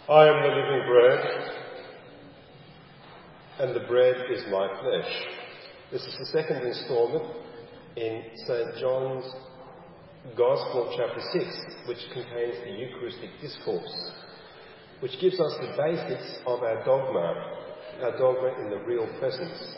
I am the living bread, and the bread is my flesh. This is the second instalment in St. John's Gospel, chapter 6, which contains the Eucharistic discourse, which gives us the basics of our dogma in the real presence.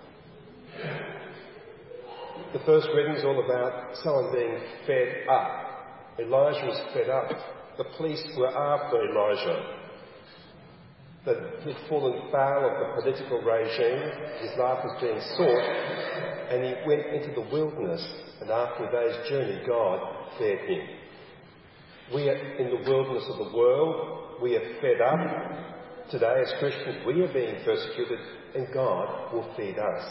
The first reading is all about someone being fed up. Elijah was fed up. The police were after Elijah. He'd fallen foul of the political regime. His life was being sought, and he went into the wilderness. And after a day's journey, God fed him. We are in the wilderness of the world. We are fed up. Today, as Christians, we are being persecuted, and God will feed us.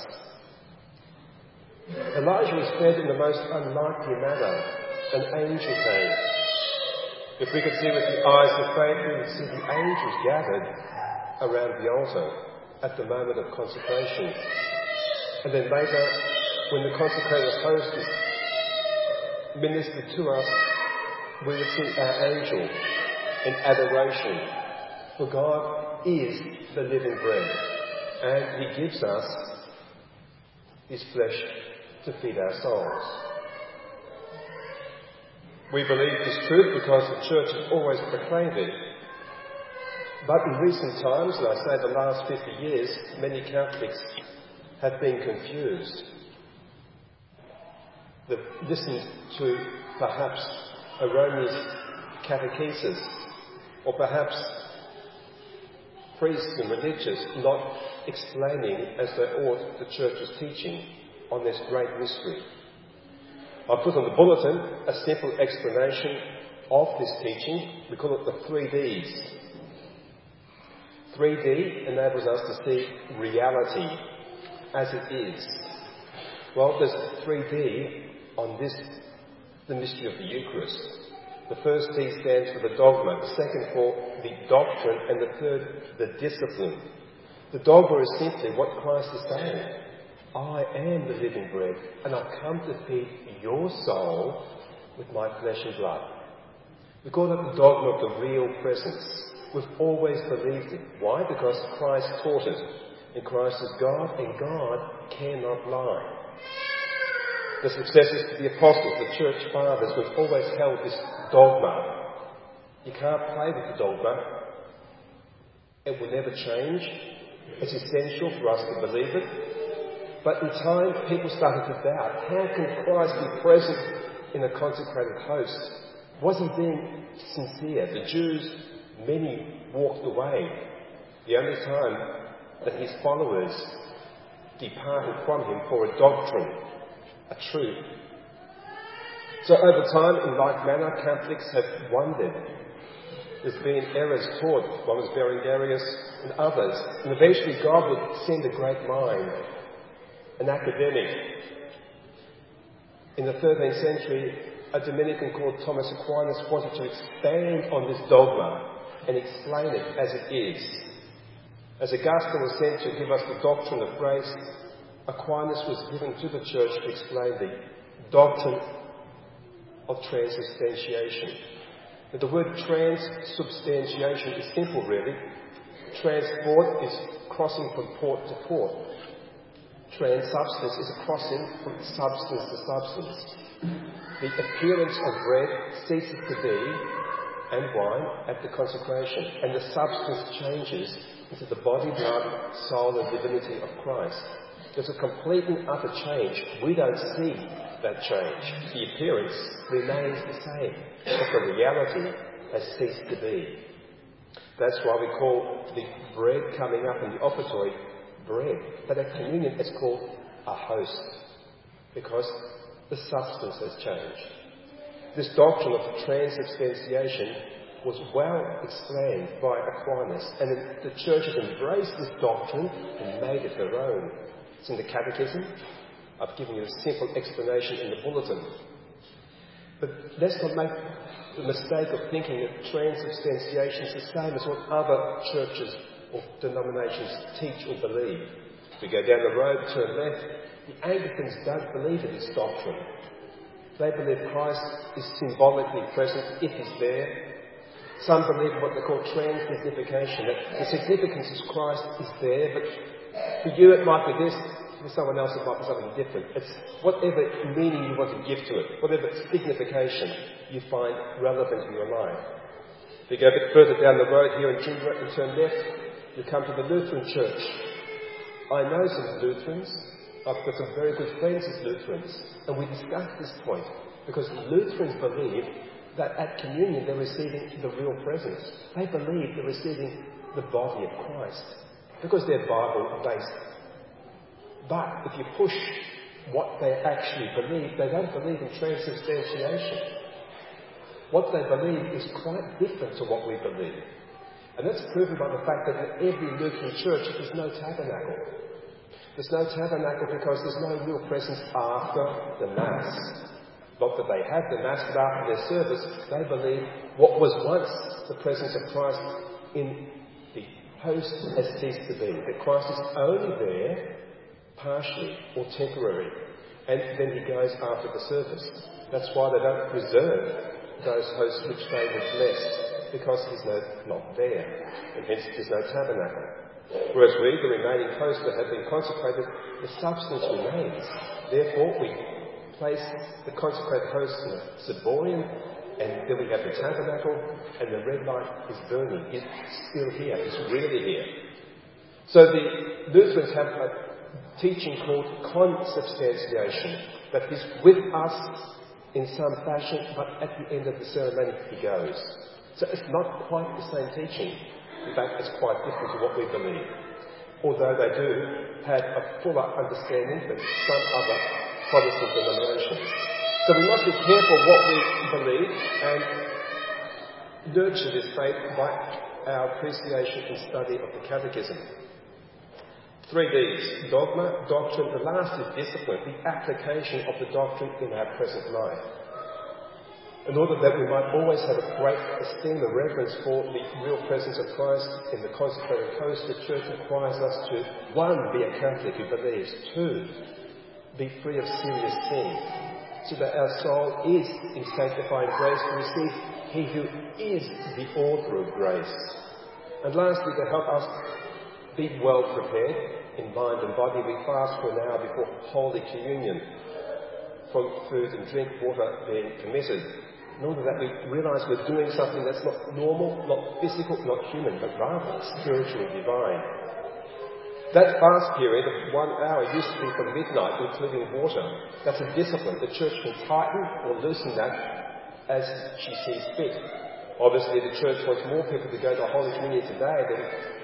Elijah was fed in the most unlikely manner. An angel came. If we could see with the eyes of faith, we would see the angels gathered around the altar at the moment of consecration. And then later, when the consecrated host is ministered to us, we would see our angel in adoration. For God is the living bread, and He gives us His flesh to feed our souls. We believe this truth because the Church has always proclaimed it. But in recent times, and I say the last 50 years, many Catholics have been confused. They've listened to perhaps erroneous catechesis, or perhaps priests and religious not explaining as they ought the Church's teaching on this great mystery. I put on the bulletin a simple explanation of this teaching. We call it the 3Ds. 3D enables us to see reality as it is. Well, there's 3D on this, the mystery of the Eucharist. The first D stands for the dogma, the second for the doctrine, and the third, the discipline. The dogma is simply what Christ is saying. I am the living bread, and I've come to feed your soul with my flesh and blood. We call it the dogma of the real presence. We've always believed it. Why? Because Christ taught it. And Christ is God, and God cannot lie. The successors to the apostles, the church fathers, we've always held this dogma. You can't play with the dogma. It will never change. It's essential for us to believe it. But in time, people started to doubt. How can Christ be present in a consecrated host? Was he being sincere? The Jews, many walked away. The only time that his followers departed from him for a doctrine, a truth. So over time, in like manner, Catholics have wondered. There's been errors taught. One was Berengarius and others. And eventually God would send a great mind, an academic. In the 13th century, a Dominican called Thomas Aquinas wanted to expand on this dogma and explain it as it is. As Augustine was sent to give us the doctrine of grace, Aquinas was given to the Church to explain the doctrine of transubstantiation. And the word transubstantiation is simple, really. Transport is crossing from port to port. Transubstance is a crossing from substance to substance. The appearance of bread ceases to be and wine at the consecration, and the substance changes into the body, blood, soul and divinity of Christ. There's a complete and utter change. We don't see that change. The appearance remains the same, but the reality has ceased to be. That's why we call the bread coming up in the offertory bread. But at communion it's called a host, because the substance has changed. This doctrine of transubstantiation was well explained by Aquinas, and the Church has embraced this doctrine and made it their own. It's in the Catechism. I've given you a simple explanation in the bulletin. But let's not make the mistake of thinking that transubstantiation is the same as what other churches or denominations teach or believe. If we go down the road, turn left, the Anglicans don't believe in this doctrine. They believe Christ is symbolically present if he's there, Some believe in what they call transmigrification, that the significance of Christ is there, but for you it might be this, for someone else it might be something different. It's whatever meaning you want to give to it, whatever signification you find relevant in your life. If you go a bit further down the road here in Jingra and turn left, you come to the Lutheran Church. I know some Lutherans. I've got some very good friends as Lutherans, and we discussed this point because Lutherans believe that at communion they're receiving the real presence. They believe they're receiving the body of Christ because they're Bible-based. But if you push what they actually believe, they don't believe in transubstantiation. What they believe is quite different to what we believe. And that's proven by the fact that in every Lutheran church there's no tabernacle. There's no tabernacle because there's no real presence after the Mass. Not that they have the Mass, but after their service, they believe what was once the presence of Christ in the host has ceased to be. That Christ is only there, partially or temporary, and then he goes after the service. That's why they don't preserve those hosts which they would bless, because he's not there, and hence there's no tabernacle. Whereas we, the remaining hosts that have been consecrated, the substance remains. Therefore, we place the consecrated host in the ciborium, and then we have the tabernacle, and the red light is burning. It's still here. It's really here. So the Lutherans have a teaching called consubstantiation, that he's with us in some fashion, but at the end of the ceremony he goes. So it's not quite the same teaching. In fact, it's quite different to what we believe. Although they do have a fuller understanding than some other Protestant denominations. So we must be careful what we believe and nurture this faith by our appreciation and study of the Catechism. 3 Ds: dogma, doctrine. The last is discipline, the application of the doctrine in our present life. In order that we might always have a great esteem and reverence for the real presence of Christ in the consecrated host, the Church requires us to, 1, be a Catholic who believes, 2, be free of serious sin, so that our soul is in sanctifying grace to receive He who is the author of grace. And lastly, to help us be well prepared in mind and body, we fast for an hour before Holy Communion from food and drink, water being permitted, in order that we realise we're doing something that's not normal, not physical, not human, but rather spiritual and divine. That fast period of 1 hour used to be from midnight, including water. That's a discipline. The Church can tighten or loosen that as she sees fit. Obviously, the Church wants more people to go to Holy Communion today than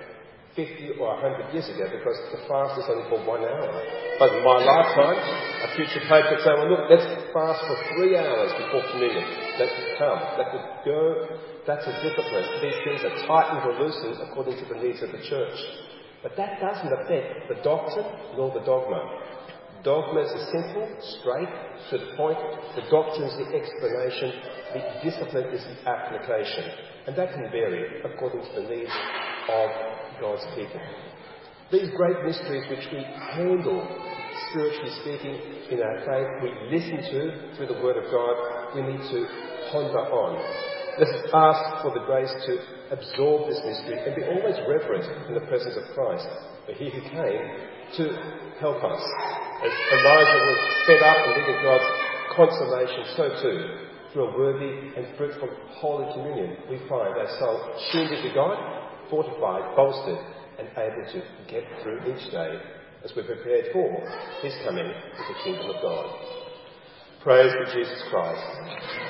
50 or 100 years ago, because the fast is only for 1 hour. But in my lifetime, a future Pope could say, well, look, let's fast for 3 hours before communion. That would come. That would go. That's a discipline. These things are tightened or loosened according to the needs of the Church. But that doesn't affect the doctrine nor the dogma. Dogma is simple, straight, to the point. The doctrine is the explanation. The discipline is the application. And that can vary according to the needs of God's people. These great mysteries which we handle, spiritually speaking, in our faith, we listen to through the Word of God, we need to ponder on. Let's ask for the grace to absorb this mystery and be always reverent in the presence of Christ, for He who came to help us. As Elijah was fed up and needed God's consolation, so too, through a worthy and fruitful Holy Communion, we find our soul tuned into God, fortified, bolstered, and able to get through each day as we're prepared for His coming to the kingdom of God. Praise to Jesus Christ.